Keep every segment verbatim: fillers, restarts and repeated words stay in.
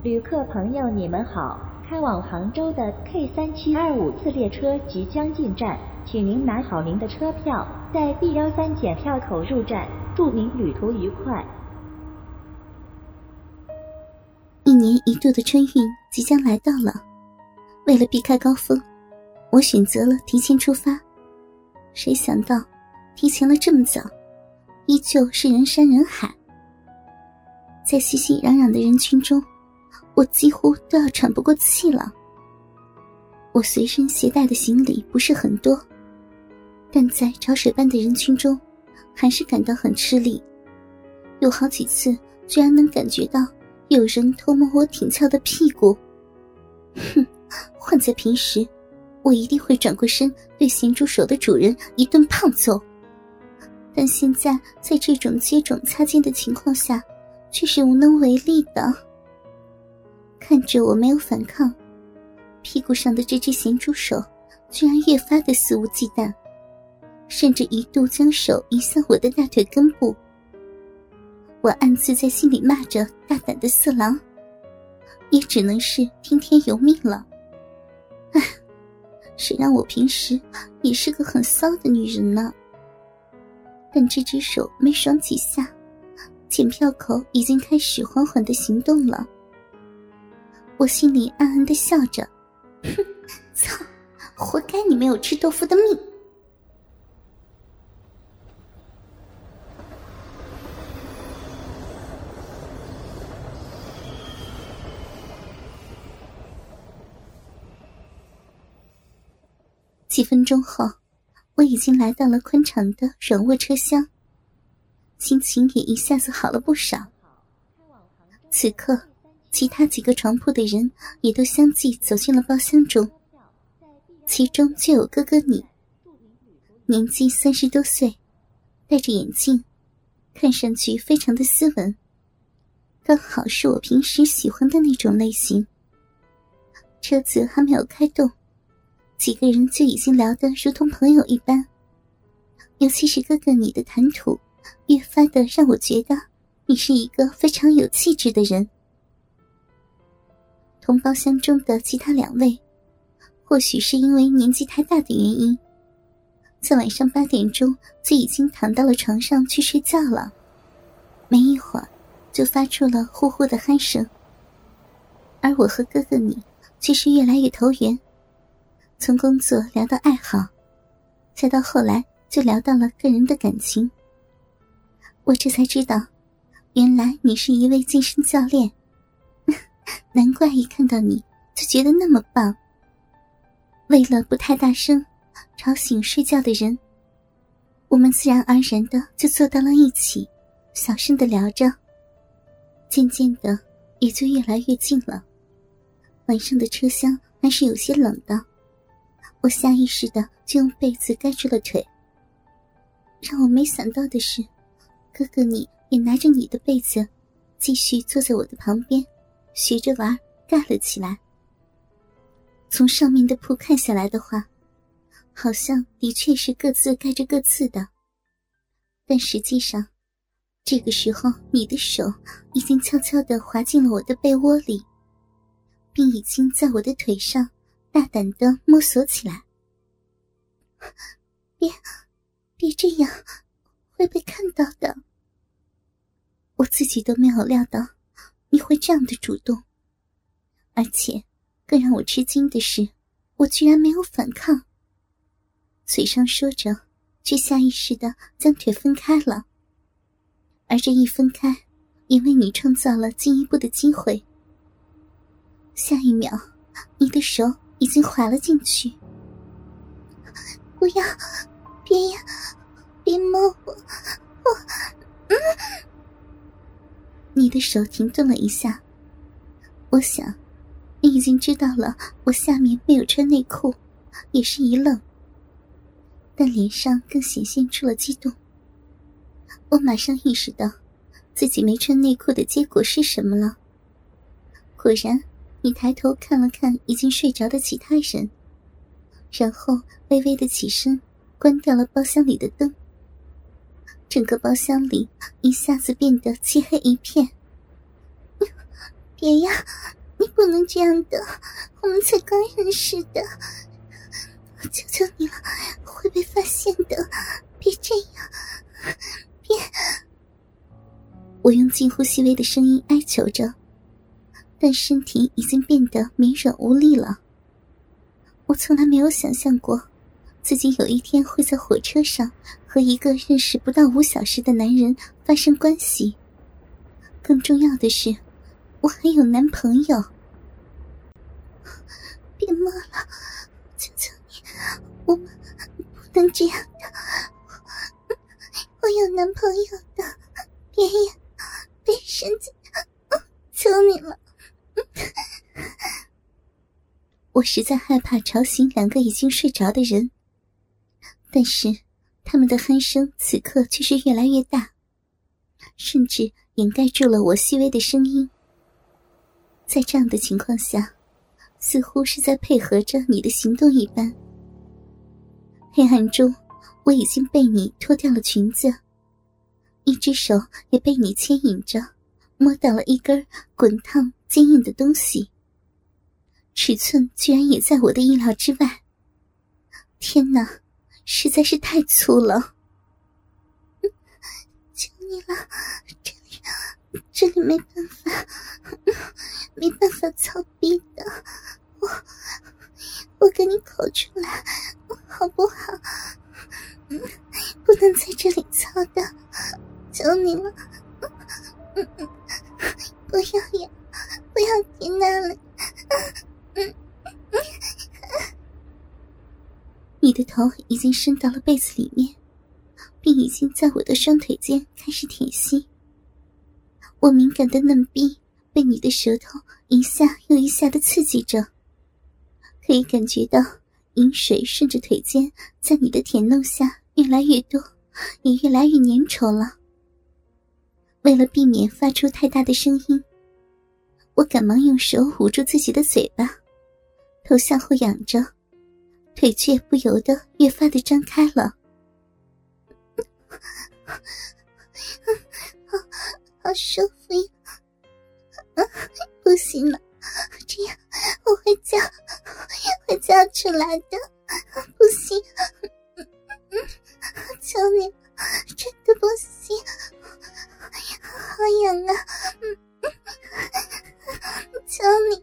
旅客朋友，你们好，开往杭州的 K 三七二五次列车即将进站，请您拿好您的车票，在 B 一三检票口入站，祝您旅途愉快。 一年一度的春运即将来到了，为了避开高峰，我选择了提前出发。谁想到提前了这么早，依旧是人山人海。在熙熙攘攘的人群中，我几乎都要喘不过气了。我随身携带的行李不是很多，但在潮水般的人群中还是感到很吃力，有好几次居然能感觉到有人偷摸我挺翘的屁股。哼，换在平时我一定会转过身对咸猪手的主人一顿胖揍，但现在在这种接踵擦肩的情况下却是无能为力的。看着我没有反抗，屁股上的这只咸猪手居然越发的肆无忌惮，甚至一度将手移向我的大腿根部。我暗自在心里骂着大胆的色狼，也只能是听天由命了。唉，谁让我平时也是个很骚的女人呢？但这只手没爽几下，检票口已经开始缓缓地行动了。我心里暗暗地笑着，哼，操，活该你没有吃豆腐的命。几分钟后，我已经来到了宽敞的软卧车厢，心情也一下子好了不少。此刻其他几个床铺的人也都相继走进了包厢中，其中就有哥哥你，年纪三十多岁，戴着眼镜，看上去非常的斯文，刚好是我平时喜欢的那种类型。车子还没有开动，几个人就已经聊得如同朋友一般，尤其是哥哥你的谈吐越发的让我觉得你是一个非常有气质的人。同包厢中的其他两位，或许是因为年纪太大的原因，在晚上八点钟就已经躺到了床上去睡觉了，没一会儿就发出了呼呼的鼾声。而我和哥哥你却是越来越投缘，从工作聊到爱好，再到后来就聊到了个人的感情。我这才知道，原来你是一位健身教练，难怪一看到你就觉得那么棒。为了不太大声吵醒睡觉的人，我们自然而然的就坐到了一起，小声的聊着，渐渐的也就越来越近了。晚上的车厢还是有些冷的，我下意识的就用被子盖住了腿。让我没想到的是，哥哥你也拿着你的被子继续坐在我的旁边，学着玩盖了起来。从上面的铺看下来的话，好像的确是各自盖着各自的，但实际上这个时候你的手已经悄悄地滑进了我的被窝里，并已经在我的腿上大胆地摸索起来。别别这样，会被看到的。我自己都没有料到你会这样的主动，而且更让我吃惊的是，我居然没有反抗，嘴上说着，却下意识地将腿分开了。而这一分开，也为你创造了进一步的机会。下一秒，你的手已经滑了进去。不要，别呀，别摸我，我，嗯。你的手停顿了一下，我想你已经知道了我下面没有穿内裤，也是一愣，但脸上更显现出了激动。我马上意识到自己没穿内裤的结果是什么了。果然，你抬头看了看已经睡着的其他人，然后微微的起身，关掉了包厢里的灯。整个包厢里一下子变得漆黑一片。 别呀，你不能这样的，我们才刚认识的，求求你了，会被发现的，别这样，别。我用近乎细微的声音哀求着，但身体已经变得绵软无力了。我从来没有想象过自己有一天会在火车上和一个认识不到五小时的男人发生关系，更重要的是我还有男朋友。别摸了，求求你，我们不能这样的，我有男朋友的，别呀，别生气，求你了。我实在害怕吵醒两个已经睡着的人，但是他们的鼾声此刻却是越来越大，甚至掩盖住了我细微的声音。在这样的情况下，似乎是在配合着你的行动一般。黑暗中，我已经被你脱掉了裙子，一只手也被你牵引着摸到了一根滚烫坚硬的东西，尺寸居然也在我的意料之外。天哪，实在是太粗了。求你了，这里这里没办法，没办法操逼的，我我给你口出来好不好？不能在这里操的，求你了，不要呀，不要停那里。你的头已经伸到了被子里面，并已经在我的双腿间开始舔吸。我敏感的嫩逼被你的舌头一下又一下的刺激着，可以感觉到饮水顺着腿间在你的舔弄下越来越多，也越来越粘稠了。为了避免发出太大的声音，我赶忙用手捂住自己的嘴巴，头向后仰着，腿却不由得越发的张开了。好好舒服呀，不行了，这样我会叫会叫出来的，不行，求你真的不行，好痒啊，求你。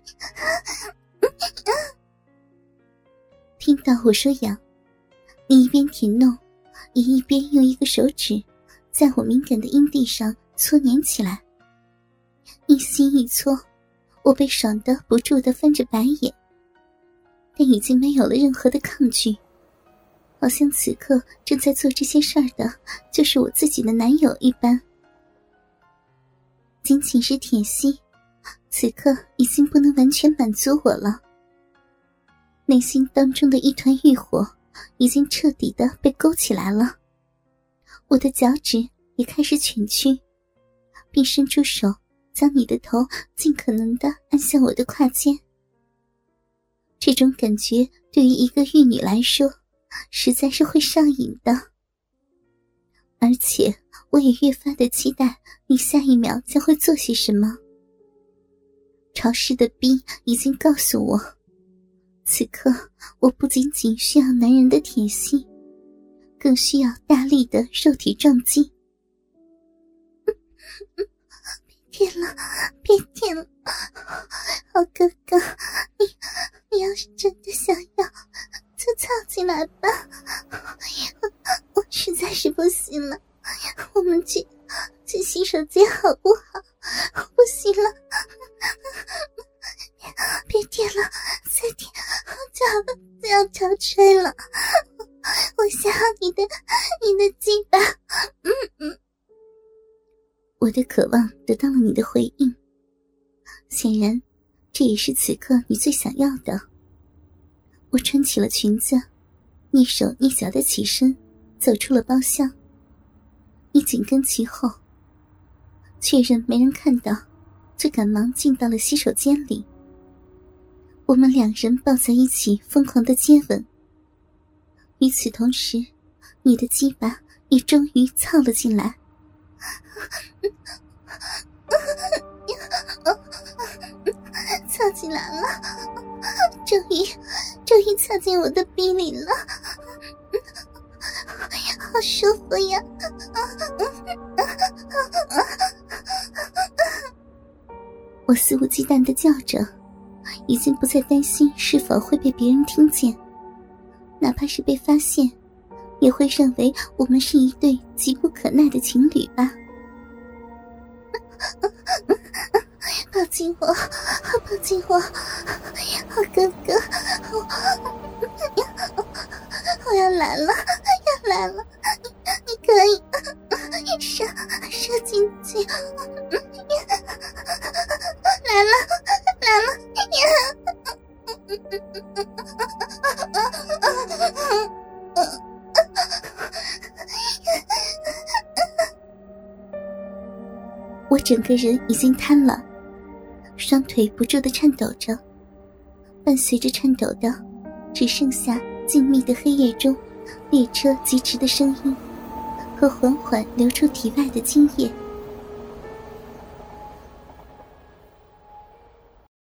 听到我说痒，你一边舔弄，也一边用一个手指在我敏感的阴蒂上搓捻起来。一吸一搓，我被爽得不住地翻着白眼，但已经没有了任何的抗拒，好像此刻正在做这些事儿的就是我自己的男友一般。仅仅是舔吸，此刻已经不能完全满足我了。内心当中的一团欲火已经彻底的被勾起来了，我的脚趾也开始蜷曲，并伸出手将你的头尽可能的按向我的胯间。这种感觉对于一个玉女来说实在是会上瘾的，而且我也越发的期待你下一秒将会做些什么。潮湿的逼已经告诉我，此刻我不仅仅需要男人的舔吸，更需要大力的肉体撞击。别舔了，别舔了，好哥哥，你你要是真的想要就操进来吧，我我实在是不行了，我们去去洗手间好不好？我不行了，别舔了，再舔就要就要潮吹了，我想要你的你的鸡巴，嗯嗯。我的渴望得到了你的回应，显然这也是此刻你最想要的。我穿起了裙子，蹑手蹑脚地起身走出了包厢，你紧跟其后，确认没人看到，就赶忙进到了洗手间里。我们两人抱在一起疯狂地接吻，与此同时，你的鸡巴也终于操了进来。 起来了，终于终于插进我的逼里了，好舒服呀！我肆无忌惮地叫着，已经不再担心是否会被别人听见，哪怕是被发现，也会认为我们是一对急不可耐的情侣吧。抱紧我，抱紧我，好哥哥，我我要来了，要来了，你可以射射进去，来了来了我整个人已经瘫了，双腿不住地颤抖着，伴随着颤抖的只剩下静谧的黑夜中列车疾驰的声音和缓缓流出体外的精液。